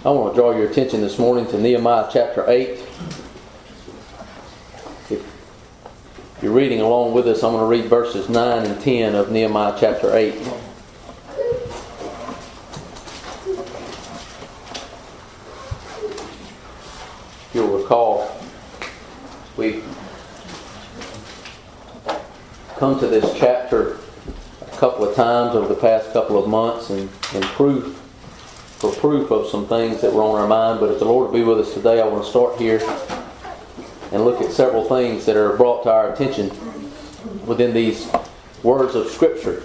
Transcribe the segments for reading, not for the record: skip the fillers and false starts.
I want to draw your attention this morning to Nehemiah chapter 8. If you're reading along with us, I'm going to read verses 9 and 10 of Nehemiah chapter 8. You'll recall, we've come to this chapter a couple of times over the past couple of months and proof of some things that were on our mind. But if the Lord will be with us today, I want to start here and look at several things that are brought to our attention within these words of Scripture.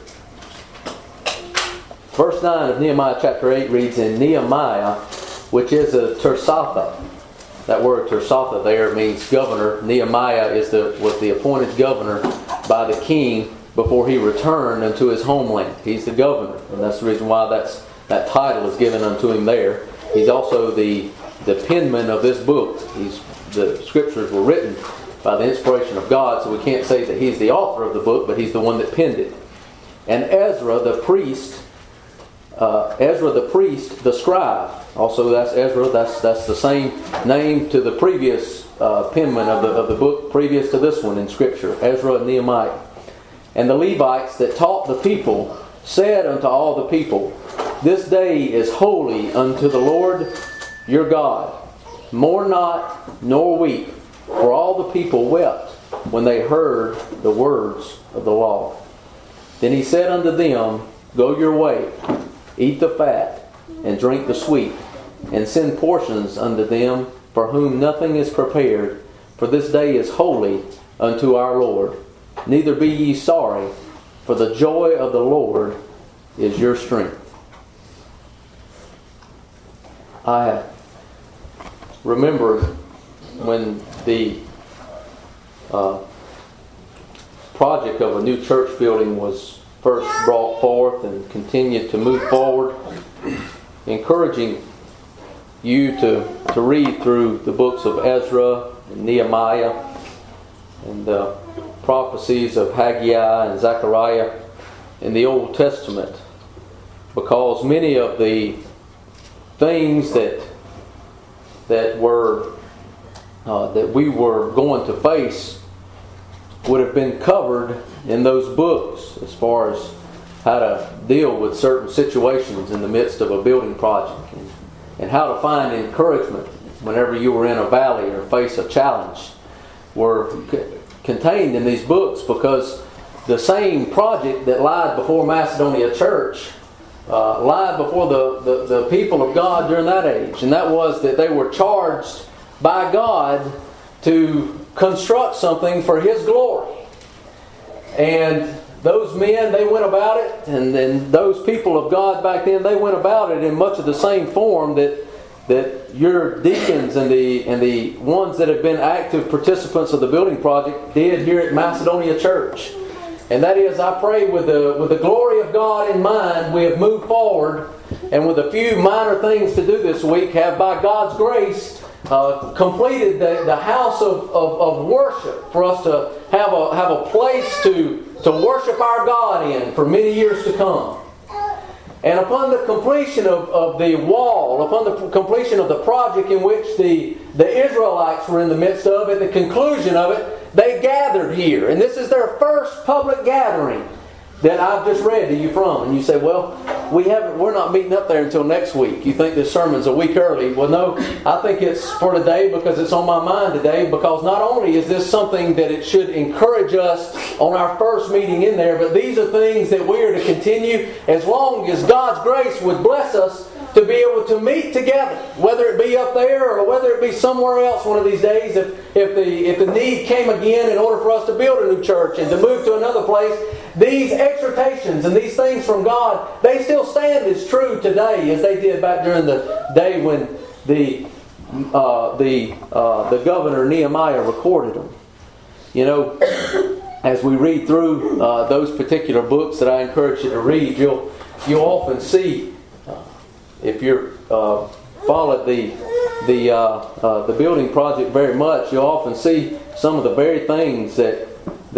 Verse 9 of Nehemiah chapter 8 reads, "In Nehemiah, which is a Tirsatha." That word Tirsatha there means governor. Nehemiah was the appointed governor by the king before he returned unto his homeland. He's the governor, and that's the reason why that title is given unto him there. He's also the penman of this book. The scriptures were written by the inspiration of God, so we can't say that he's the author of the book, but he's the one that penned it. And Ezra the priest, the scribe. Also, that's Ezra. That's the same name to the previous penman of the book previous to this one in Scripture, Ezra and Nehemiah. And the Levites that taught the people said unto all the people, "This day is holy unto the Lord your God. Mourn not, nor weep." For all the people wept when they heard the words of the law. Then he said unto them, "Go your way, eat the fat, and drink the sweet, and send portions unto them for whom nothing is prepared, for this day is holy unto our Lord. Neither be ye sorry, for the joy of the Lord is your strength." I remember when the project of a new church building was first brought forth and continued to move forward, encouraging you to read through the books of Ezra and Nehemiah and the prophecies of Haggai and Zechariah in the Old Testament, because many of the things that we were going to face would have been covered in those books, as far as how to deal with certain situations in the midst of a building project, and how to find encouragement whenever you were in a valley or face a challenge, were contained in these books, because the same project that lied before Macedonia Church lied before the people of God during that age. And that was that they were charged by God to construct something for His glory. And those men, they went about it, and then those people of God back then, they went about it in much of the same form that your deacons and the ones that have been active participants of the building project did here at Macedonia Church. And that is, I pray with the glory of God in mind, we have moved forward, and with a few minor things to do this week, have by God's grace completed the house of worship for us to have a place to worship our God in for many years to come. And upon the completion of the wall, upon the completion of the project in which the Israelites were in the midst of, at the conclusion of it, they gathered here. And this is their first public gathering that I've just read to you from. And you say, "Well, we're not meeting up there until next week. You think this sermon's a week early?" Well, no, I think it's for today because it's on my mind today, because not only is this something that it should encourage us on our first meeting in there, but these are things that we are to continue as long as God's grace would bless us to be able to meet together, whether it be up there or whether it be somewhere else one of these days. If the need came again in order for us to build a new church and to move to another place, these exhortations and these things from God, they still stand as true today as they did back during the day when the governor Nehemiah recorded them. You know, as we read through those particular books that I encourage you to read, you'll often see, if you're followed the building project very much, you'll often see some of the very things that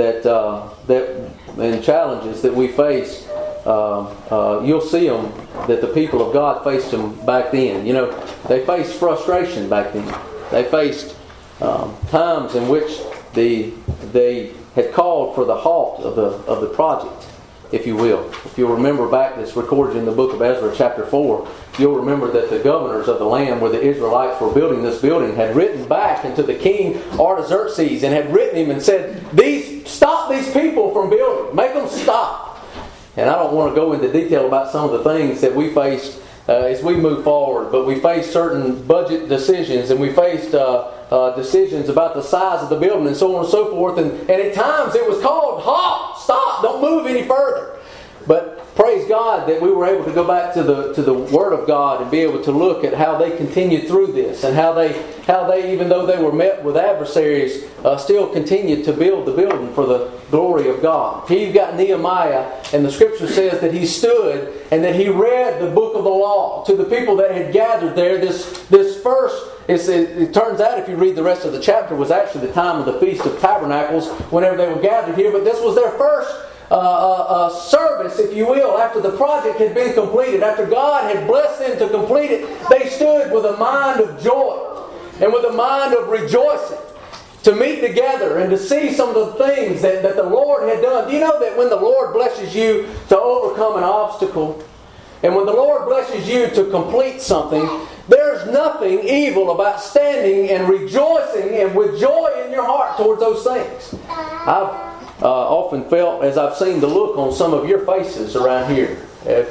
and challenges that we face. You'll see them that the people of God faced them back then. You know, They faced frustration back then. They faced times in which they had called for the halt of the project, if you will. If you'll remember back, it's recorded in the book of Ezra chapter 4, you'll remember that the governors of the land where the Israelites were building this building had written back into the king Artaxerxes and had written him and said, stop these people from building. Make them stop. And I don't want to go into detail about some of the things that we faced as we move forward, but we faced certain budget decisions, and we faced decisions about the size of the building and so on and so forth. And at times it was called, halt, stop, don't move any further. But praise God that we were able to go back to the Word of God and be able to look at how they continued through this, and how they even though they were met with adversaries, still continued to build the building for the glory of God. Here you've got Nehemiah, and the Scripture says that he stood and that he read the book of the law to the people that had gathered there. This first, it turns out, if you read the rest of the chapter, was actually the time of the Feast of Tabernacles, whenever they were gathered here. But this was their first service, if you will, after the project had been completed. After God had blessed them to complete it, they stood with a mind of joy and with a mind of rejoicing to meet together and to see some of the things that the Lord had done. Do you know that when the Lord blesses you to overcome an obstacle, and when the Lord blesses you to complete something, there's nothing evil about standing and rejoicing and with joy in your heart towards those things? I've often felt, as I've seen the look on some of your faces around here,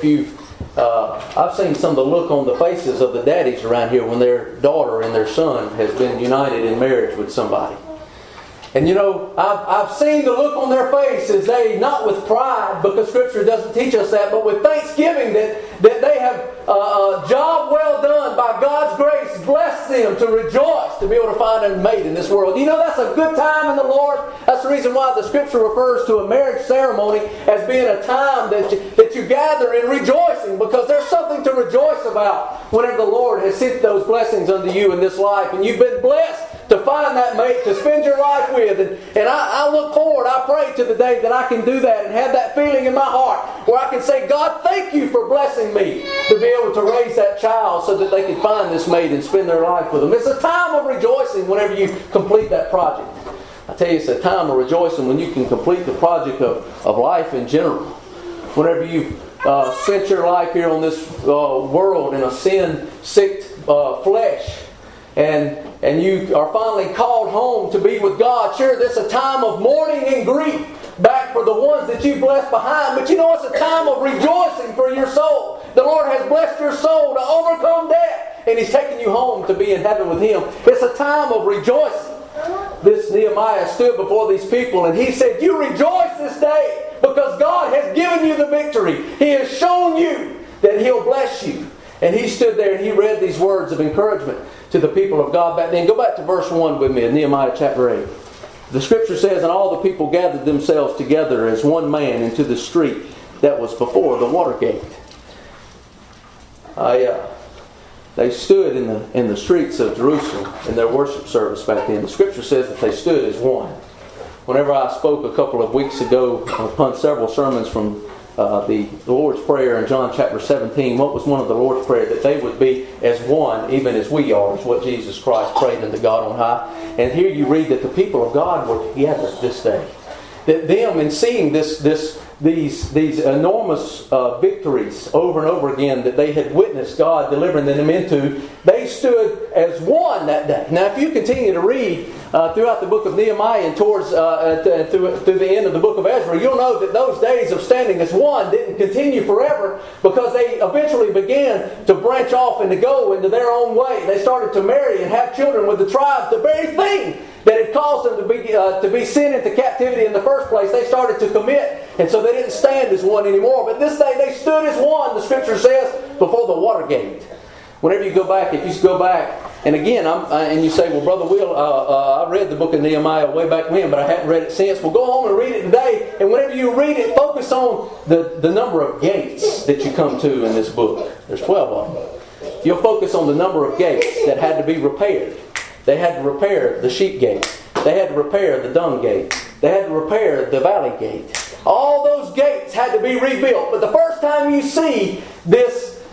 I've seen some of the look on the faces of the daddies around here when their daughter and their son has been united in marriage with somebody. And you know, I've seen the look on their face as they, not with pride, because Scripture doesn't teach us that, but with thanksgiving that they have a job well done by God's grace, bless them to rejoice to be able to find a mate in this world. You know, that's a good time in the Lord. That's the reason why the Scripture refers to a marriage ceremony as being a time that you gather in rejoicing, because there's something to rejoice about whenever the Lord has sent those blessings unto you in this life, and you've been blessed to find that mate to spend your life with. And I look forward, I pray to the day that I can do that and have that feeling in my heart where I can say, God, thank you for blessing me to be able to raise that child so that they can find this mate and spend their life with them. It's a time of rejoicing whenever you complete that project. I tell you, it's a time of rejoicing when you can complete the project of life in general. Whenever you've spent your life here on this world in a sin-sick flesh, and you are finally called home to be with God. Sure, this is a time of mourning and grief back for the ones that you've left behind. But you know, it's a time of rejoicing for your soul. The Lord has blessed your soul to overcome death, and He's taken you home to be in heaven with Him. It's a time of rejoicing. This Nehemiah stood before these people and he said, you rejoice this day because God has given you the victory. He has shown you that He'll bless you. And he stood there and he read these words of encouragement to the people of God back then. Go back to verse 1 with me in Nehemiah chapter 8. The Scripture says, and all the people gathered themselves together as one man into the street that was before the water gate. They stood in the streets of Jerusalem in their worship service back then. The Scripture says that they stood as one. Whenever I spoke a couple of weeks ago upon several sermons from the Lord's Prayer in John chapter 17, what was one of the Lord's Prayer? That they would be as one, even as we are, is what Jesus Christ prayed unto God on high. And here you read that the people of God were together this day. That them, in seeing these enormous victories over and over again that they had witnessed God delivering them into, they stood as one that day. Now, if you continue to read throughout the book of Nehemiah and towards through the end of the book of Ezra, you'll know that those days of standing as one didn't continue forever, because they eventually began to branch off and to go into their own way. They started to marry and have children with the tribes, the very thing that had caused them to be sent into captivity in the first place. They started to commit, and so they didn't stand as one anymore. But this day they stood as one, the Scripture says, before the water gate. Whenever you go back, if you go back, and again, and you say, well, Brother Will, I read the book of Nehemiah way back when, but I hadn't read it since. Well, go home and read it today, and whenever you read it, focus on the number of gates that you come to in this book. There's 12 of them. You'll focus on the number of gates that had to be repaired. They had to repair the sheep gate. They had to repair the dung gate. They had to repair the valley gate. All those gates had to be rebuilt. But the first time you see this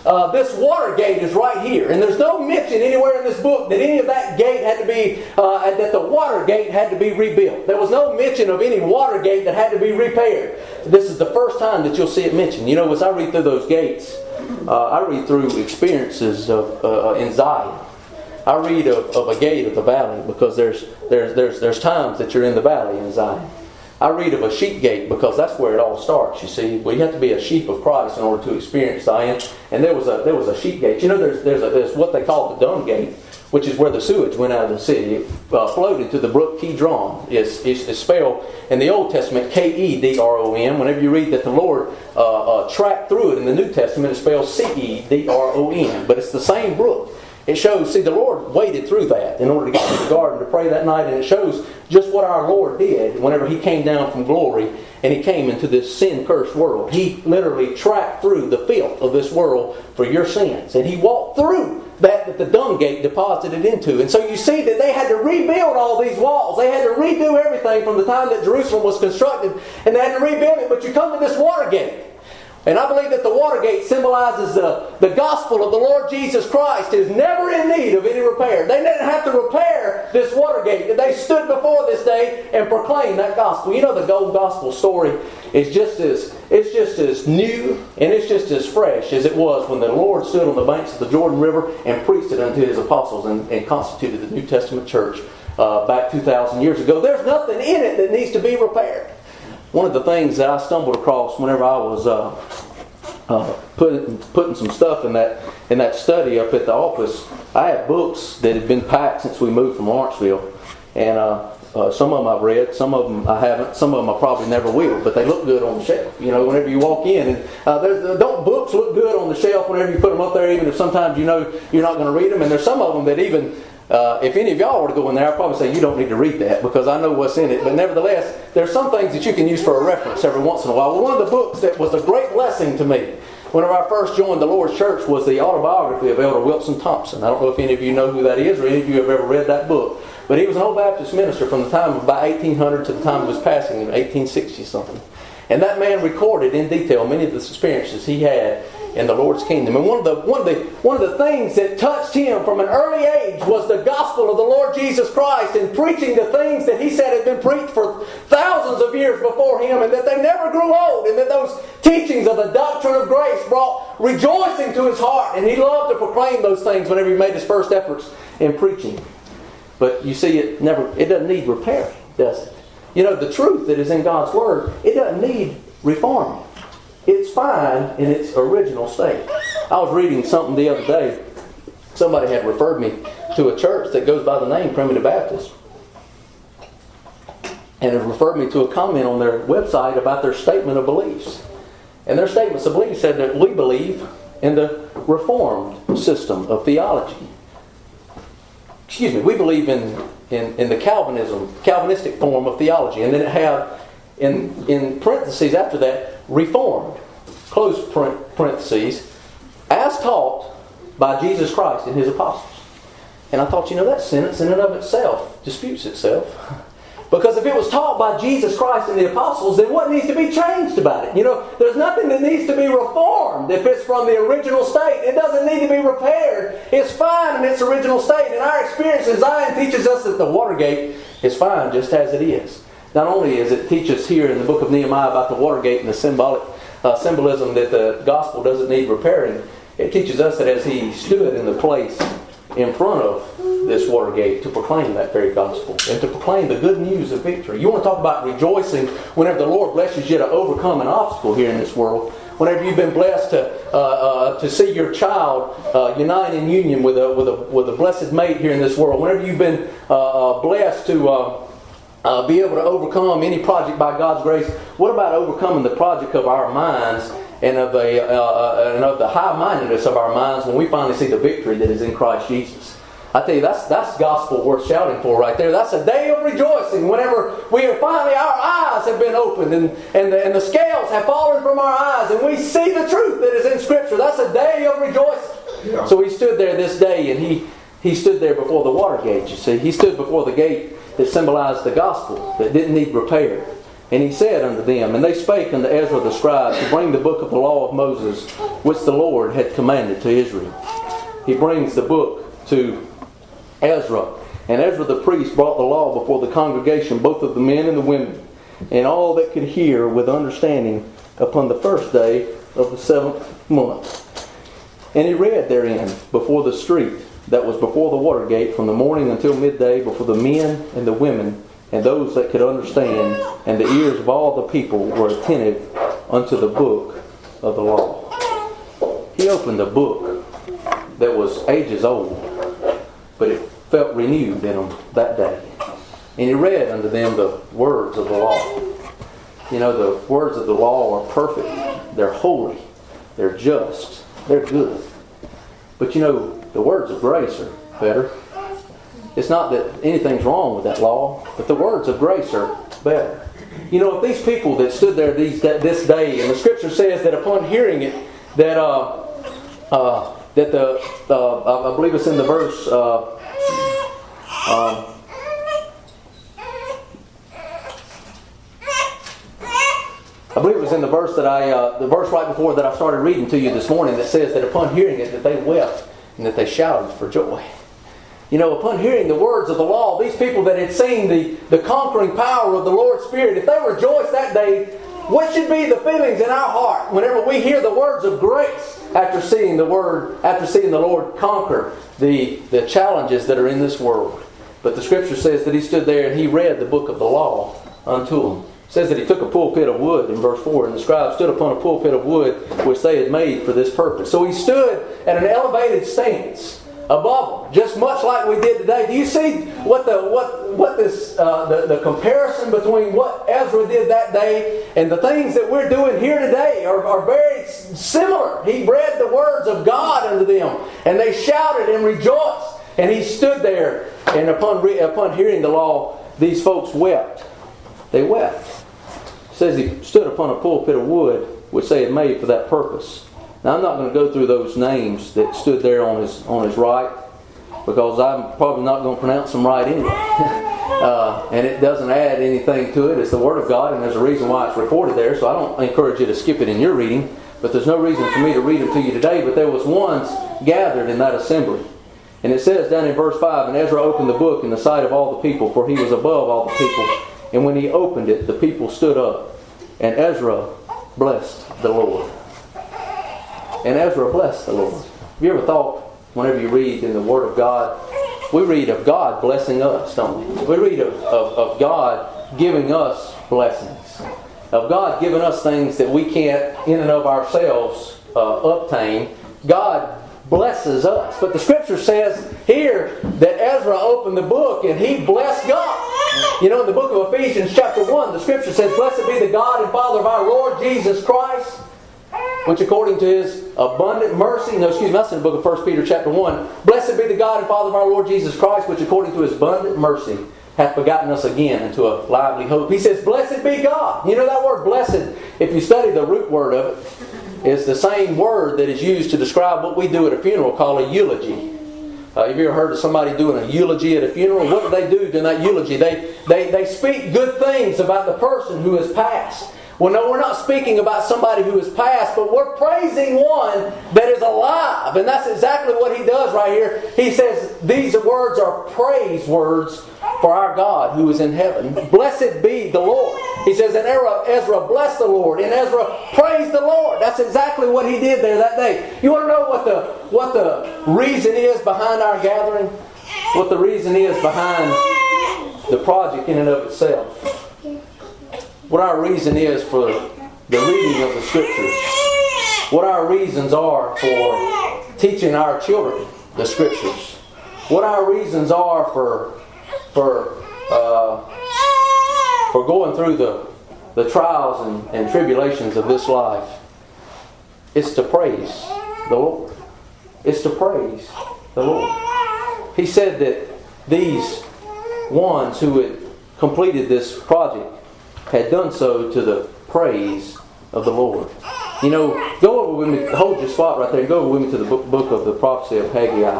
this water gate is right here. And there's no mention anywhere in this book that any of that gate had to be, that the water gate had to be rebuilt. There was no mention of any water gate that had to be repaired. This is the first time that you'll see it mentioned. You know, as I read through those gates, I read through experiences of in Zion. I read of a gate of the valley because there's times that you're in the valley in Zion. I read of a sheep gate because that's where it all starts. You see, well, you have to be a sheep of Christ in order to experience Zion. And there was a sheep gate. You know, there's what they call the dung gate, which is where the sewage went out of the city. It flowed into the brook Kidron. It's spelled in the Old Testament Kedron. Whenever you read that the Lord tracked through it in the New Testament, it's spelled Cedron. But it's the same brook. It shows, see, the Lord waded through that in order to get to the garden to pray that night, and it shows just what our Lord did whenever He came down from glory and He came into this sin-cursed world. He literally tracked through the filth of this world for your sins, and He walked through that the dung gate deposited into. And so you see that they had to rebuild all these walls. They had to redo everything from the time that Jerusalem was constructed, and they had to rebuild it. But you come to this water gate. And I believe that the water gate symbolizes the gospel of the Lord Jesus Christ is never in need of any repair. They didn't have to repair this water gate. They stood before this day and proclaimed that gospel. You know, the gold gospel story is just as new and it's just as fresh as it was when the Lord stood on the banks of the Jordan River and preached it unto His apostles and constituted the New Testament church back 2,000 years ago. There's nothing in it that needs to be repaired. One of the things that I stumbled across whenever I was putting some stuff in that study up at the office, I had books that had been packed since we moved from Lawrenceville, and some of them I've read, some of them I haven't, some of them I probably never will, but they look good on the shelf. You know, whenever you walk in, and don't books look good on the shelf whenever you put them up there, even if sometimes you know you're not going to read them, and there's some of them that even. If any of y'all were to go in there, I'd probably say you don't need to read that because I know what's in it. But nevertheless, there's some things that you can use for a reference every once in a while. Well, one of the books that was a great blessing to me whenever I first joined the Lord's Church was the autobiography of Elder Wilson Thompson. I don't know if any of you know who that is or any of you have ever read that book. But he was an old Baptist minister from the time of about 1800 to the time of his passing in 1860-something. And that man recorded in detail many of the experiences he had in the Lord's kingdom. And one of the things that touched him from an early age was the gospel of the Lord Jesus Christ and preaching the things that he said had been preached for thousands of years before him, and that they never grew old, and that those teachings of the doctrine of grace brought rejoicing to his heart, and he loved to proclaim those things whenever he made his first efforts in preaching. But you see, it doesn't need repairing, does it? You know, the truth that is in God's Word, it doesn't need reforming. It's fine in its original state. I was reading something the other day. Somebody had referred me to a church that goes by the name Primitive Baptist. And it referred me to a comment on their website about their statement of beliefs. And their statements of belief said that we believe in the Reformed system of theology. We believe in the Calvinistic form of theology. And then it had, in parentheses after that, Reformed, close parentheses, as taught by Jesus Christ and His apostles. And I thought, that sentence in and of itself disputes itself. Because if it was taught by Jesus Christ and the apostles, then what needs to be changed about it? There's nothing that needs to be reformed if it's from the original state. It doesn't need to be repaired. It's fine in its original state. And our experience in Zion teaches us that the Watergate is fine just as it is. Not only is it teaches here in the book of Nehemiah about the Watergate and the symbolism that the gospel doesn't need repairing, it teaches us that as he stood in the place in front of this Watergate to proclaim that very gospel and to proclaim the good news of victory. You want to talk about rejoicing whenever the Lord blesses you to overcome an obstacle here in this world. Whenever you've been blessed to see your child unite in union with a blessed mate here in this world. Whenever you've been blessed to be able to overcome any project by God's grace. What about overcoming the project of our minds and of the high-mindedness of our minds when we finally see the victory that is in Christ Jesus? I tell you, that's gospel worth shouting for right there. That's a day of rejoicing whenever we are finally, our eyes have been opened and the scales have fallen from our eyes and we see the truth that is in Scripture. That's a day of rejoicing. Yeah. So he stood there this day and he stood there before the Watergate, you see. He stood before the gate that symbolized the gospel, that didn't need repair. And he said unto them, and they spake unto Ezra the scribe to bring the book of the law of Moses, which the Lord had commanded to Israel. He brings the book to Ezra. And Ezra the priest brought the law before the congregation, both of the men and the women, and all that could hear with understanding upon the first day of the 7th month. And he read therein before the street that was before the water gate from the morning until midday before the men and the women and those that could understand, and the ears of all the people were attentive unto the book of the law. He opened a book that was ages old, but it felt renewed in them that day. And he read unto them the words of the law. You know, the words of the law are perfect. They're holy. They're just. They're good. But you know, the words of grace are better. It's not that anything's wrong with that law, but the words of grace are better. You know, if these people that stood there this day, and the Scripture says that upon hearing it, that I believe it's in the verse. I believe it was in the verse the verse right before that I started reading to you this morning, that says that upon hearing it, that they wept and that they shouted for joy. You know, upon hearing the words of the law, these people that had seen the conquering power of the Lord's Spirit, if they rejoiced that day, what should be the feelings in our heart whenever we hear the words of grace after seeing the Lord conquer the challenges that are in this world? But the Scripture says that he stood there and he read the book of the law unto them. It says that he took a pulpit of wood in verse 4, and the scribe stood upon a pulpit of wood which they had made for this purpose. So he stood at an elevated stance above them, just much like we did today. Do you see the comparison between what Ezra did that day and the things that we're doing here today are very similar? He read the words of God unto them, and they shouted and rejoiced. And he stood there, and upon hearing the law, these folks wept. They wept. It says he stood upon a pulpit of wood which they had made for that purpose. Now I'm not going to go through those names that stood there on his right, because I'm probably not going to pronounce them right anyway. And it doesn't add anything to it. It's the Word of God, and there's a reason why it's recorded there, so I don't encourage you to skip it in your reading, but there's no reason for me to read them to you today. But there was ones gathered in that assembly. And it says down in verse 5, and Ezra opened the book in the sight of all the people, for he was above all the people. And when he opened it, the people stood up, and Ezra blessed the Lord. And Ezra blessed the Lord. Have you ever thought, whenever you read in the Word of God, we read of God blessing us, don't we? We read of God giving us blessings. Of God giving us things that we can't, in and of ourselves, obtain. God blesses us. But the Scripture says here that Ezra opened the book and he blessed God. You know, in the book of Ephesians chapter 1, the Scripture says, "Blessed be the God and Father of our Lord Jesus Christ, which according to His abundant mercy," that's in the book of 1 Peter chapter 1, "Blessed be the God and Father of our Lord Jesus Christ, which according to His abundant mercy hath begotten us again into a lively hope." He says, "Blessed be God." You know that word blessed, if you study the root word of it, is the same word that is used to describe what we do at a funeral called a eulogy. Have you ever heard of somebody doing a eulogy at a funeral? What do they do during that eulogy? They speak good things about the person who has passed. Well, no, we're not speaking about somebody who has passed, but we're praising one that is alive. And that's exactly what he does right here. He says these words are praise words for our God who is in heaven. Blessed be the Lord. He says, and Ezra blessed the Lord, and Ezra praised the Lord. That's exactly what he did there that day. You want to know what the reason is behind our gathering? What the reason is behind the project in and of itself? What our reason is for the reading of the Scriptures. What our reasons are for teaching our children the Scriptures. What our reasons are for going through the trials and tribulations of this life. It's to praise the Lord. It's to praise the Lord. He said that these ones who had completed this project had done so to the praise of the Lord. You know, go over with me, hold your spot right there, and go over with me to the book of the prophecy of Haggai.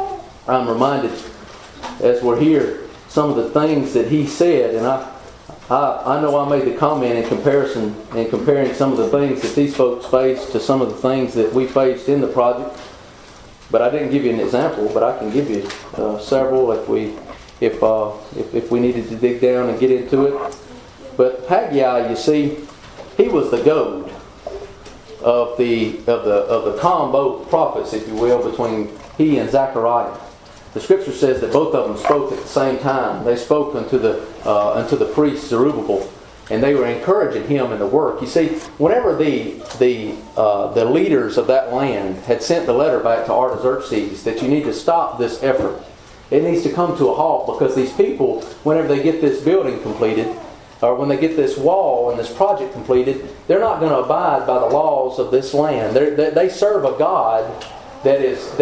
I'm reminded, as we're here, some of the things that he said, and I I know I made the comment in comparing some of the things that these folks faced to some of the things that we faced in the project. But I didn't give you an example, but I can give you several if we needed to dig down and get into it. But Haggai, you see, he was the goad of the combo prophets, if you will, between he and Zechariah. The Scripture says that both of them spoke at the same time. They spoke unto the priest Zerubbabel, and they were encouraging him in the work. You see, whenever the leaders of that land had sent the letter back to Artaxerxes that you need to stop this effort, it needs to come to a halt, because these people, whenever they get this building completed, or when they get this wall and this project completed, they're not going to abide by the laws of this land. They serve a God that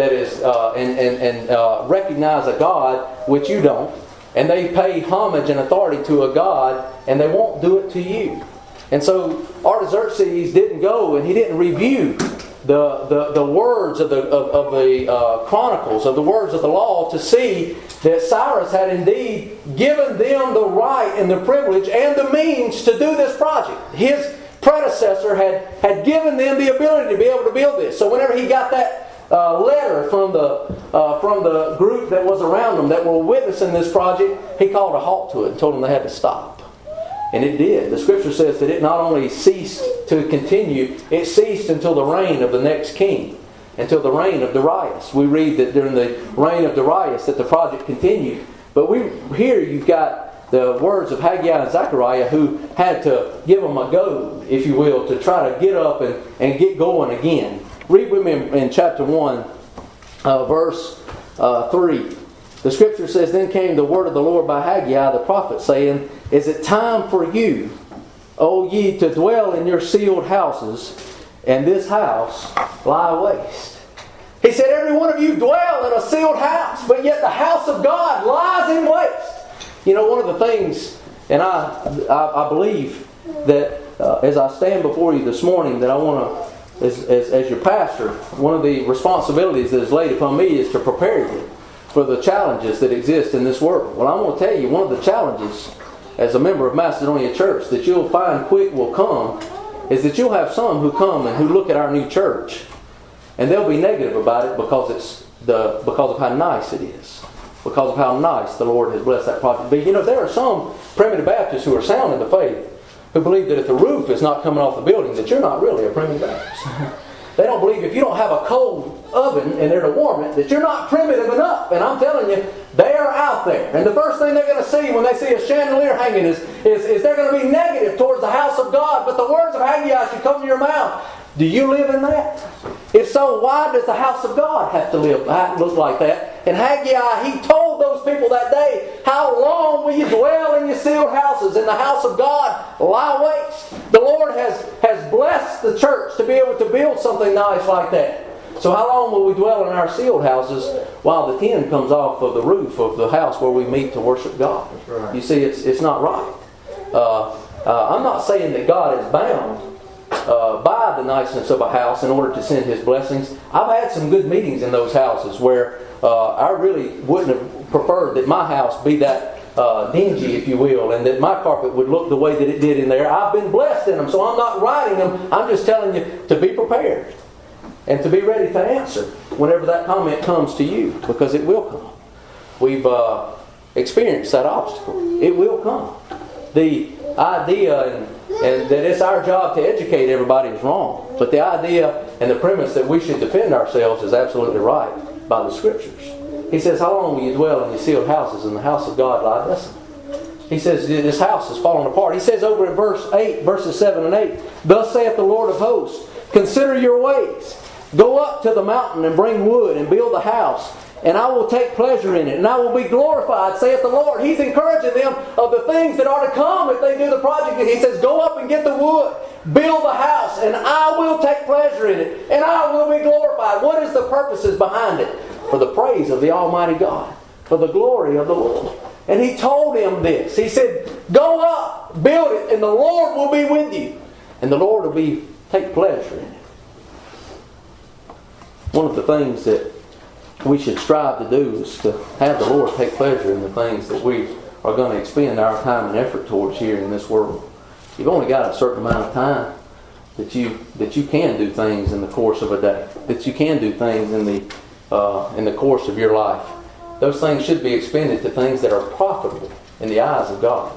recognize a God which you don't, and they pay homage and authority to a God, and they won't do it to you. And so Artaxerxes didn't go and he didn't review the words of the chronicles, of the words of the law, to see that Cyrus had indeed given them the right and the privilege and the means to do this project. His predecessor had given them the ability to be able to build this. So whenever he got that letter from the group that was around them that were witnessing this project, he called a halt to it and told them they had to stop. And it did. The Scripture says that it not only ceased to continue, it ceased until the reign of the next king, until the reign of Darius. We read that during the reign of Darius that the project continued. But here you've got the words of Haggai and Zechariah, who had to give them a go, if you will, to try to get up and get going again. Read with me in chapter 1, verse 3. The Scripture says, "Then came the word of the Lord by Haggai the prophet, saying, Is it time for you, O ye, to dwell in your sealed houses, and this house lie waste?" He said, every one of you dwell in a sealed house, but yet the house of God lies in waste. You know, one of the things, and I believe that as I stand before you this morning, that I want to, as your pastor, one of the responsibilities that is laid upon me is to prepare you for the challenges that exist in this world. Well, I want to tell you, one of the challenges as a member of Macedonia Church that you'll find quick will come is that you'll have some who come and who look at our new church and they'll be negative about it because of how nice it is, because of how nice the Lord has blessed that project. But you know, there are some primitive Baptists who are sound in the faith who believe that if the roof is not coming off the building, that you're not really a primitive Baptist. They don't believe if you don't have a cold oven and there to warm it, that you're not primitive enough. And I'm telling you, they are out there. And the first thing they're going to see when they see a chandelier hanging is they're going to be negative towards the house of God. But the words of Haggai should come to your mouth. Do you live in that? If so, why does the house of God have to look like that? And Haggai, he told those people that day, how long will you dwell in your sealed houses, and the house of God lie waste? The Lord has blessed the church to be able to build something nice like that. So how long will we dwell in our sealed houses while the tin comes off of the roof of the house where we meet to worship God? Right. You see, it's not right. I'm not saying that God is bound by the niceness of a house in order to send His blessings. I've had some good meetings in those houses where I really wouldn't have preferred that my house be that dingy, if you will, and that my carpet would look the way that it did in there. I've been blessed in them, so I'm not writing them. I'm just telling you to be prepared and to be ready to answer whenever that comment comes to you, because it will come. We've experienced that obstacle. It will come. The idea and that it's our job to educate everybody is wrong. But the idea and the premise that we should defend ourselves is absolutely right by the Scriptures. He says, how long will you dwell in your sealed houses, and the house of God lie desolate? He says, this house has fallen apart. He says over in verses 7 and 8, Thus saith the Lord of hosts, Consider your ways. Go up to the mountain and bring wood and build the house, and I will take pleasure in it, and I will be glorified, saith the Lord. He's encouraging them of the things that are to come if they do the project. And he says, go up and get the wood, build the house, and I will take pleasure in it, and I will be glorified. What is the purposes behind it? For the praise of the Almighty God, for the glory of the Lord. And he told him this. He said, go up, build it, and the Lord will be with you, and the Lord will take pleasure in it. One of the things that we should strive to do is to have the Lord take pleasure in the things that we are going to expend our time and effort towards here in this world. You've only got a certain amount of time that you can do things in the course of a day, that you can do things in the course of your life. Those things should be expended to things that are profitable in the eyes of God.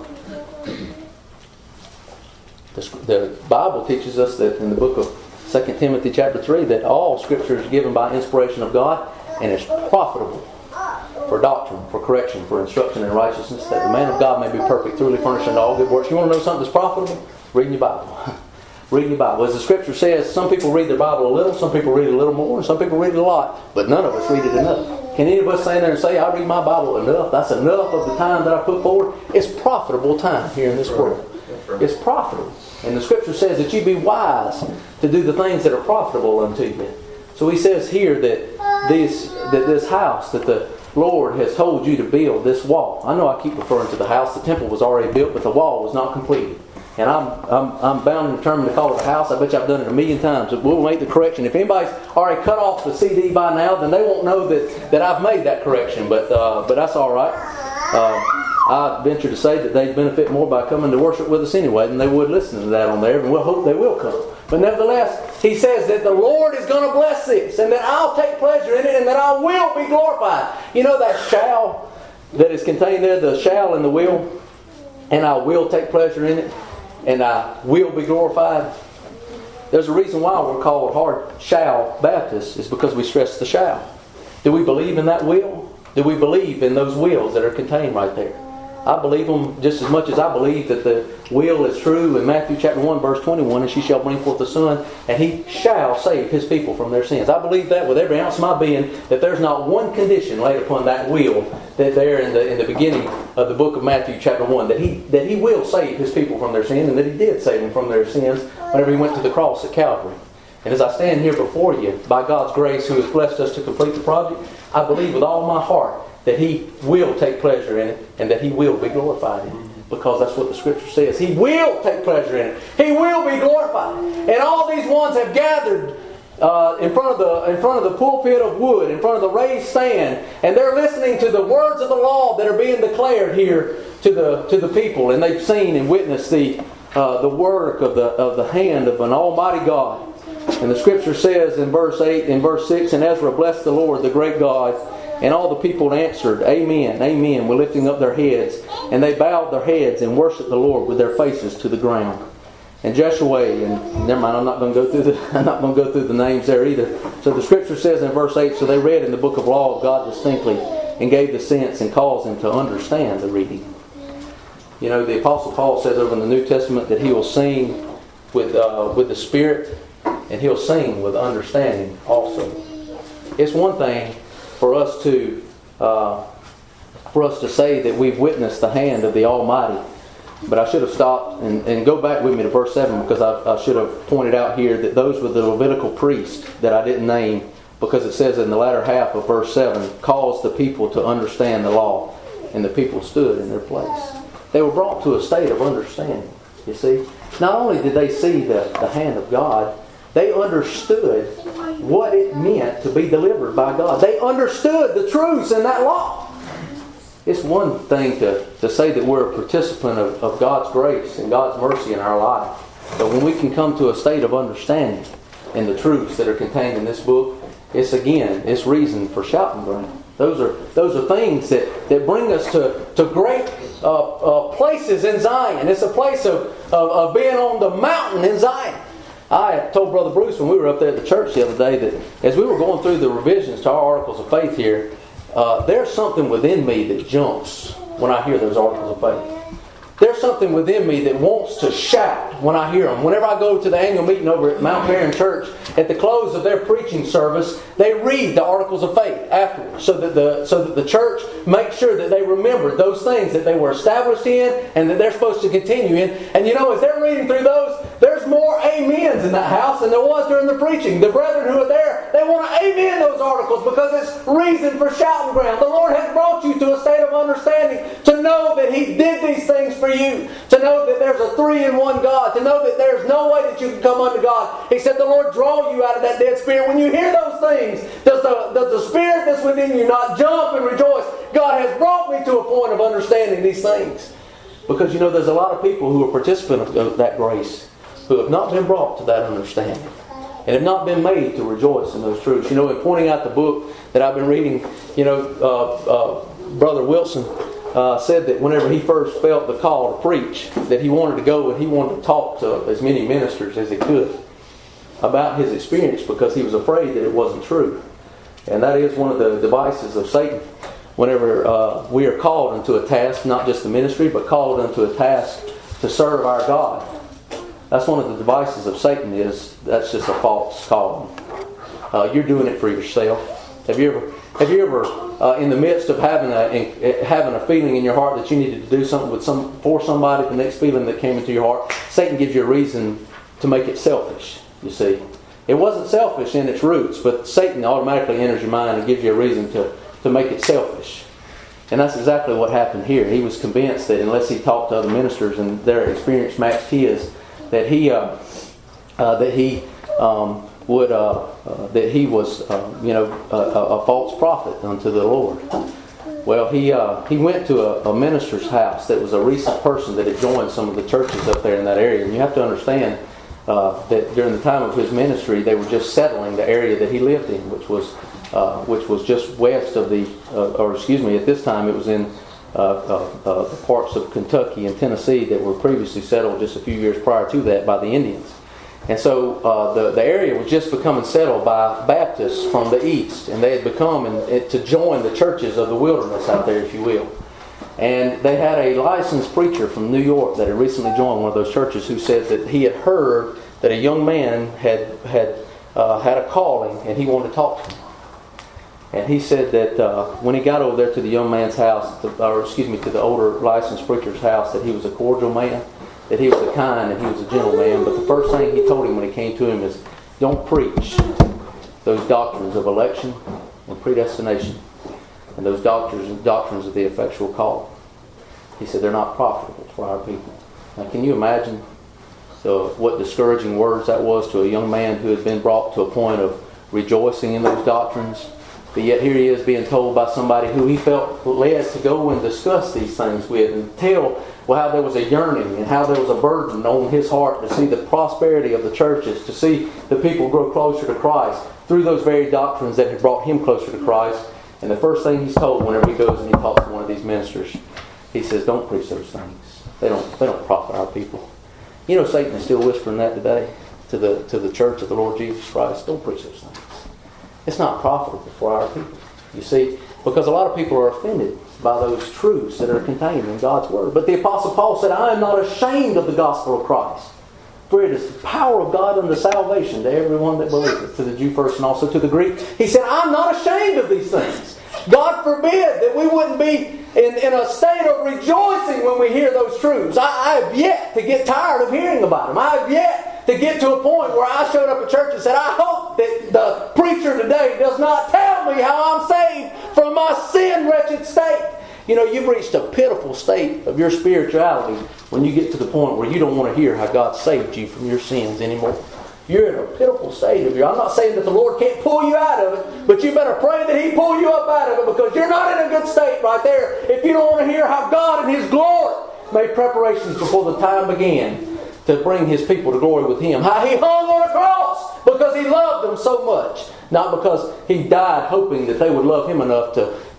The Bible teaches us that in the book of 2 Timothy chapter 3 that all Scripture is given by inspiration of God and is profitable for doctrine, for correction, for instruction in righteousness, that the man of God may be perfect, thoroughly furnished unto all good works. You want to know something that's profitable? Reading your Bible. Reading your Bible. As the Scripture says, some people read their Bible a little, some people read a little more, and some people read it a lot, but none of us read it enough. Can any of us stand there and say, I read my Bible enough? That's enough of the time that I put forward? It's profitable time here in this world. It's profitable. And the Scripture says that you be wise to do the things that are profitable unto you. So he says here that this house that the Lord has told you to build, this wall. I know I keep referring to the house. The temple was already built, but the wall was not completed. And I'm bound and determined to call it a house. I bet you I've done it 1,000,000 times. We'll make the correction. If anybody's already cut off the CD by now, then they won't know that I've made that correction. But that's all right. I venture to say that they'd benefit more by coming to worship with us anyway than they would listening to that on there. And we'll hope they will come. But nevertheless, he says that the Lord is going to bless this, and that I'll take pleasure in it, and that I will be glorified. You know that shall that is contained there, the shall and the will, and I will take pleasure in it, and I will be glorified. There's a reason why we're called Hard Shall Baptists, is because we stress the shall. Do we believe in that will? Do we believe in those wills that are contained right there? I believe them just as much as I believe that the will is true in Matthew chapter 1 verse 21, and she shall bring forth a son, and he shall save his people from their sins. I believe that with every ounce of my being, that there's not one condition laid upon that will that there in the beginning of the book of Matthew chapter 1, that he will save his people from their sins, and that he did save them from their sins whenever he went to the cross at Calvary. And as I stand here before you, by God's grace who has blessed us to complete the project, I believe with all my heart that he will take pleasure in it, and that he will be glorified in it. Because that's what the Scripture says. He will take pleasure in it. He will be glorified. And all these ones have gathered in front of the pulpit of wood, in front of the raised stand, and they're listening to the words of the law that are being declared here to the people. And they've seen and witnessed the work of the hand of an almighty God. And the Scripture says in verse 8 and verse 6, and Ezra blessed the Lord, the great God. And all the people answered, Amen, Amen, with lifting up their heads. And they bowed their heads and worshipped the Lord with their faces to the ground. And Joshua, and never mind, I'm not going to go through the names there either. So the Scripture says in verse 8, so they read in the book of law of God distinctly, and gave the sense and caused them to understand the reading. You know, the Apostle Paul says over in the New Testament that he will sing with the Spirit, and he'll sing with understanding also. It's one thing for us to say that we've witnessed the hand of the Almighty. But I should have stopped and go back with me to verse 7, because I should have pointed out here that those were the Levitical priests that I didn't name, because it says in the latter half of verse 7, caused the people to understand the law, and the people stood in their place. They were brought to a state of understanding, you see. Not only did they see the hand of God, they understood what it meant to be delivered by God. They understood the truths in that law. It's one thing to say that we're a participant of God's grace and God's mercy in our life. But when we can come to a state of understanding in the truths that are contained in this book, it's reason for shouting ground. Those are things that bring us to great places in Zion. It's a place of being on the mountain in Zion. I told Brother Bruce when we were up there at the church the other day that as we were going through the revisions to our articles of faith here, there's something within me that jumps when I hear those articles of faith. There's something within me that wants to shout when I hear them. Whenever I go to the annual meeting over at Mount Paran Church, at the close of their preaching service, they read the articles of faith afterwards, so that the church makes sure that they remember those things that they were established in and that they're supposed to continue in. And you know, as they're reading through those, there's more amens in that house than there was during the preaching. The brethren who are there, they want to amen those articles because it's reason for shouting ground. The Lord has brought you to a state of understanding to know that He did these things for you, to know that there's a three-in-one God, to know that there's no way that you can come unto God except the Lord draw you out of that dead spirit. When you hear those things, does the spirit that's within you not jump and rejoice? God has brought me to a point of understanding these things. Because, there's a lot of people who are participants of that grace who have not been brought to that understanding and have not been made to rejoice in those truths. In pointing out the book that I've been reading, Brother Wilson said that whenever he first felt the call to preach, that he wanted to go and he wanted to talk to as many ministers as he could about his experience because he was afraid that it wasn't true. And that is one of the devices of Satan. Whenever we are called into a task, not just the ministry, but called into a task to serve our God. That's one of the devices of Satan. That's just a false calling. You're doing it for yourself. Have you ever, in the midst of having a feeling in your heart that you needed to do something for somebody, the next feeling that came into your heart, Satan gives you a reason to make it selfish. You see, it wasn't selfish in its roots, but Satan automatically enters your mind and gives you a reason to make it selfish. And that's exactly what happened here. He was convinced that unless he talked to other ministers and their experience matched his, that he was a false prophet unto the Lord. Well, he went to a minister's house that was a recent person that had joined some of the churches up there in that area. And you have to understand that during the time of his ministry, they were just settling the area that he lived in, which was just west of at this time it was in the parts of Kentucky and Tennessee that were previously settled just a few years prior to that by the Indians. And so the area was just becoming settled by Baptists from the east, and they had become to join the churches of the wilderness out there, if you will. And they had a licensed preacher from New York that had recently joined one of those churches who said that he had heard that a young man had a calling and he wanted to talk to him. And he said that when he got over there to the young man's house, to the older licensed preacher's house, that he was a cordial man, that he was a kind and he was a gentle man. But the first thing he told him when he came to him is, don't preach those doctrines of election and predestination and those doctrines of the effectual call. He said they're not profitable for our people. Now, can you imagine what discouraging words that was to a young man who had been brought to a point of rejoicing in those doctrines? But yet here he is being told by somebody who he felt led to go and discuss these things with and tell how there was a yearning and how there was a burden on his heart to see the prosperity of the churches, to see the people grow closer to Christ through those very doctrines that had brought him closer to Christ. And the first thing he's told whenever he goes and he talks to one of these ministers, he says, don't preach those things. They don't profit our people. Satan is still whispering that today to the church of the Lord Jesus Christ. Don't preach those things. It's not profitable for our people. You see, because a lot of people are offended by those truths that are contained in God's Word. But the Apostle Paul said, I am not ashamed of the gospel of Christ, for it is the power of God unto salvation to everyone that believeth, to the Jew first and also to the Greek. He said, I'm not ashamed of these things. God forbid that we wouldn't be in a state of rejoicing when we hear those truths. I have yet to get tired of hearing about them. I have yet to get to a point where I showed up at church and said, I hope that the preacher today does not tell me how I'm saved from my sin-wretched state. You've reached a pitiful state of your spirituality when you get to the point where you don't want to hear how God saved you from your sins anymore. You're in a pitiful state of I'm not saying that the Lord can't pull you out of it, but you better pray that He pull you up out of it, because you're not in a good state right there if you don't want to hear how God in His glory made preparations before the time began to bring His people to glory with Him. How He hung on a cross because He loved them so much, not because He died hoping that they would love Him enough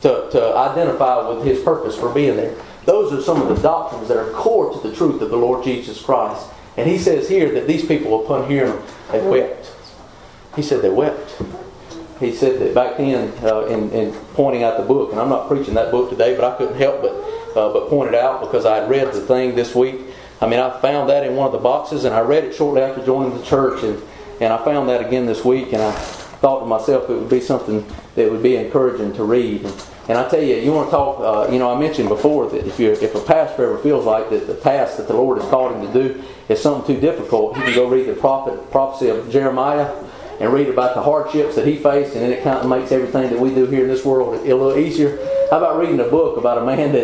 to identify with His purpose for being there. Those are some of the doctrines that are core to the truth of the Lord Jesus Christ. And he says here that these people, upon hearing them, they wept. He said they wept. He said that back then, in pointing out the book, and I'm not preaching that book today, but I couldn't help but point it out because I had read the thing this week. I found that in one of the boxes, and I read it shortly after joining the church, and I found that again this week, and I thought to myself it would be something that would be encouraging to read. And I tell you, you want to talk, I mentioned before that if a pastor ever feels like that the task that the Lord has called him to do is something too difficult, he can go read the prophecy of Jeremiah and read about the hardships that he faced, and then it kind of makes everything that we do here in this world a little easier. How about reading a book about a man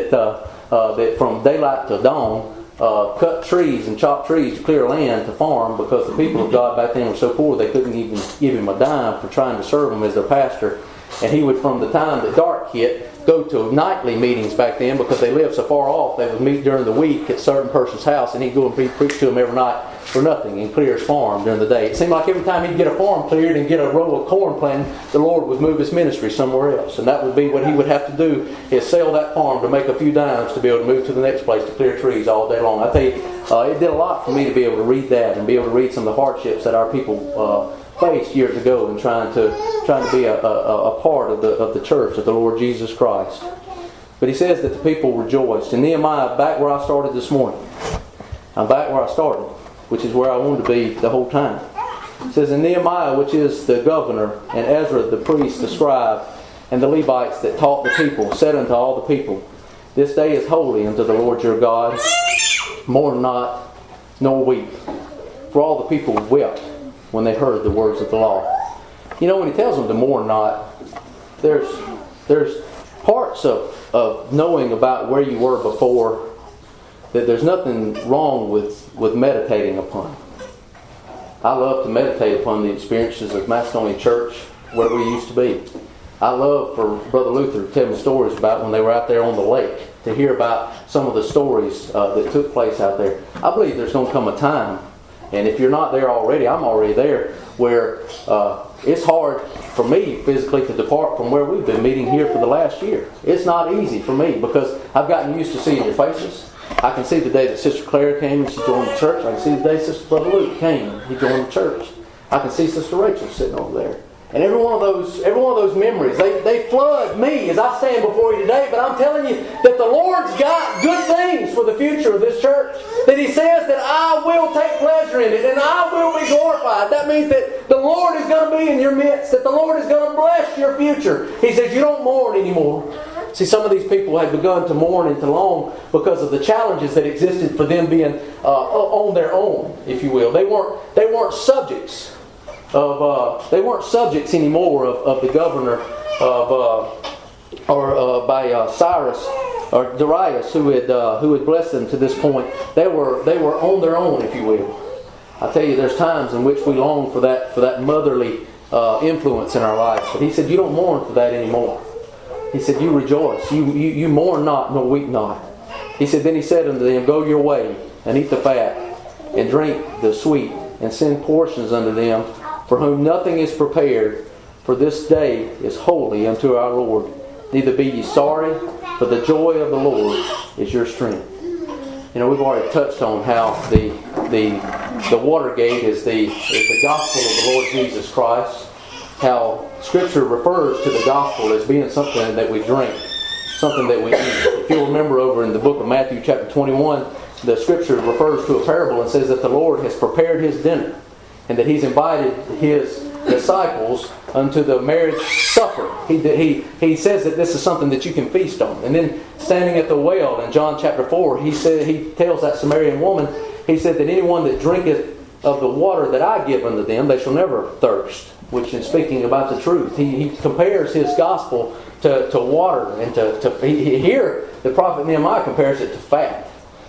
that from daylight to dawn cut trees and chopped trees to clear land to farm, because the people of God back then were so poor they couldn't even give him a dime for trying to serve him as their pastor. And he would, from the time that dark hit, go to nightly meetings back then because they lived so far off. They would meet during the week at a certain person's house, and he'd go and preach to them every night for nothing and clear his farm during the day. It seemed like every time he'd get a farm cleared and get a row of corn planted, the Lord would move his ministry somewhere else. And that would be what he would have to do, is sell that farm to make a few dimes to be able to move to the next place to clear trees all day long. I tell you, it did a lot for me to be able to read that and be able to read some of the hardships that our people faced years ago in trying to be a part of the church of the Lord Jesus Christ. But he says that the people rejoiced. In Nehemiah, back where I started this morning, I'm back where I started, which is where I wanted to be the whole time. It says, in Nehemiah, which is the governor, and Ezra the priest, the scribe, and the Levites that taught the people, said unto all the people, this day is holy unto the Lord your God. Mourn not, nor weep. For all the people wept when they heard the words of the law. You know, when he tells them to mourn not, there's parts of knowing about where you were before that there's nothing wrong with meditating upon. I love to meditate upon the experiences of Macedonian Church, where we used to be. I love for Brother Luther to tell me stories about when they were out there on the lake, to hear about some of the stories that took place out there. I believe there's going to come a time, and if you're not there already, I'm already there, where it's hard for me physically to depart from where we've been meeting here for the last year. It's not easy for me because I've gotten used to seeing your faces. I can see the day that Sister Clara came and she joined the church. I can see the day Sister Brother Luke came and he joined the church. I can see Sister Rachel sitting over there. And every one of those memories, they flood me as I stand before you today. But I'm telling you that the Lord's got good things for the future of this church. That He says that I will take pleasure in it and I will be glorified. That means that the Lord is going to be in your midst. That the Lord is going to bless your future. He says you don't mourn anymore. See, some of these people had begun to mourn and to long because of the challenges that existed for them being on their own, if you will. They weren't subjects. They weren't subjects anymore of the governor by Cyrus or Darius who had blessed them to this point. They were on their own, if you will. I tell you, there's times in which we long for that motherly influence in our lives. But he said, you don't mourn for that anymore. He said, you rejoice. You mourn not, nor weep not. He said, then he said unto them, go your way and eat the fat and drink the sweet and send portions unto them for whom nothing is prepared, for this day is holy unto our Lord. Neither be ye sorry, for the joy of the Lord is your strength. You know, we've already touched on how the Watergate is the gospel of the Lord Jesus Christ. How Scripture refers to the gospel as being something that we drink, something that we eat. If you'll remember over in the book of Matthew chapter 21, the Scripture refers to a parable and says that the Lord has prepared His dinner and that He's invited His disciples unto the marriage supper. He says that this is something that you can feast on. And then standing at the well in John chapter 4, he tells that Samaritan woman, he said that anyone that drinketh of the water that I give unto them, they shall never thirst. Which, in speaking about the truth, he compares his gospel to water, and here the prophet Nehemiah compares it to fat.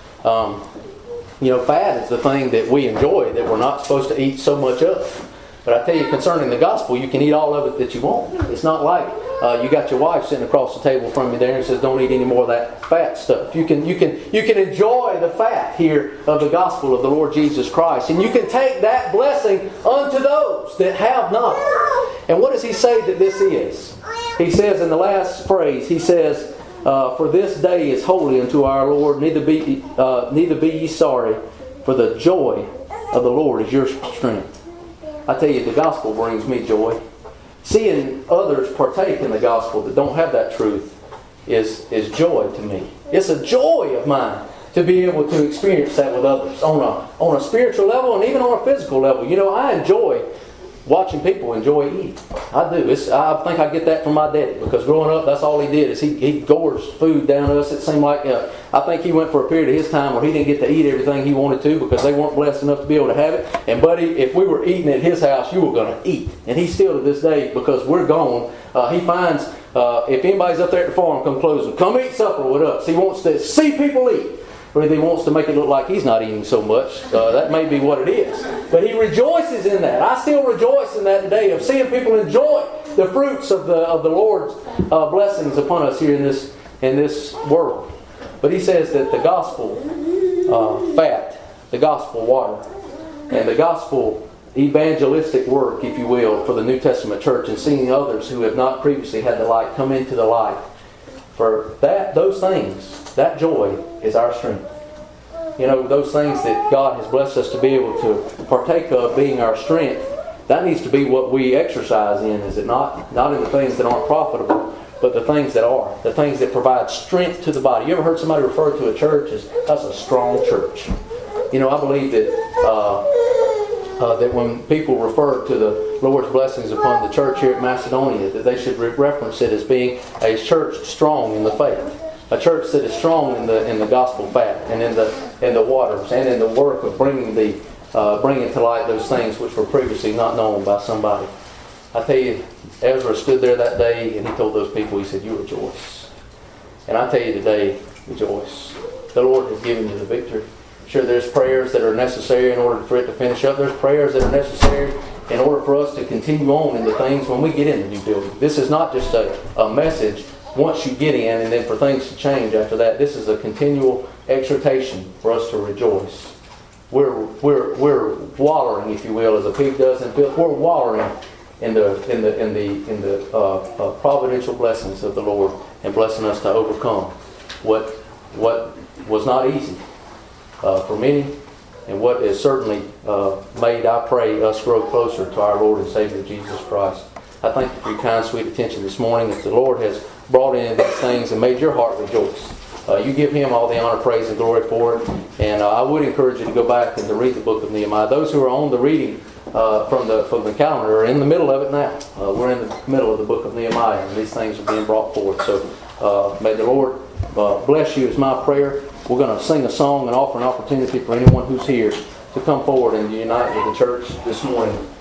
Fat is the thing that we enjoy that we're not supposed to eat so much of. But I tell you, concerning the gospel, you can eat all of it that you want. It's not like you got your wife sitting across the table from you there and says, "Don't eat any more of that fat stuff." You can enjoy the fat here of the gospel of the Lord Jesus Christ, and you can take that blessing unto those that have not. And what does he say that this is? He says in the last phrase, he says, "For this day is holy unto our Lord. Neither be ye sorry, for the joy of the Lord is your strength." I tell you, the gospel brings me joy. Seeing others partake in the gospel that don't have that truth is joy to me. It's a joy of mine to be able to experience that with others on a spiritual level and even on a physical level. You know, I enjoy watching people enjoy eating. I do. I think I get that from my daddy, because growing up, that's all he did is he gorged food down us. It seemed like I think he went for a period of his time where he didn't get to eat everything he wanted to because they weren't blessed enough to be able to have it. And buddy, if we were eating at his house, you were going to eat. And he still to this day, because we're gone, he finds if anybody's up there at the farm, come close them. Come eat supper with us. He wants to see people eat. Or he wants to make it look like he's not eating so much. That may be what it is. But he rejoices in that. I still rejoice in that today of seeing people enjoy the fruits of the Lord's blessings upon us here in this world. But he says that the gospel fat, the gospel water, and the gospel evangelistic work, if you will, for the New Testament church, and seeing others who have not previously had the light come into the light. For those things, that joy is our strength. You know, those things that God has blessed us to be able to partake of being our strength, that needs to be what we exercise in, is it not? Not in the things that aren't profitable, but the things that are. The things that provide strength to the body. You ever heard somebody refer to a church as, that's a strong church? You know, I believe that that when people refer to the Lord's blessings upon the church here at Macedonia, that they should reference it as being a church strong in the faith. A church that is strong in the gospel fact and in the waters and in the work of bringing to light those things which were previously not known by somebody. I tell you, Ezra stood there that day and he told those people, he said, "You rejoice." And I tell you today, rejoice. The Lord has given you the victory. Sure, there's prayers that are necessary in order for it to finish up. There's prayers that are necessary in order for us to continue on in the things when we get in the new building. This is not just a message once you get in and then for things to change after that. This is a continual exhortation for us to rejoice. We're wallowing, if you will, as a pig does in filth. We're wallowing in the providential blessings of the Lord and blessing us to overcome what was not easy for many, and what is certainly made, I pray, us grow closer to our Lord and Savior Jesus Christ. I thank you for your kind, sweet attention this morning. If the Lord has brought in these things and made your heart rejoice, you give Him all the honor, praise, and glory for it. And I would encourage you to go back and to read the book of Nehemiah. Those who are on the reading from the calendar are in the middle of it now. We're in the middle of the book of Nehemiah, and these things are being brought forth. So may the Lord bless you is my prayer. We're going to sing a song and offer an opportunity for anyone who's here to come forward and unite with the church this morning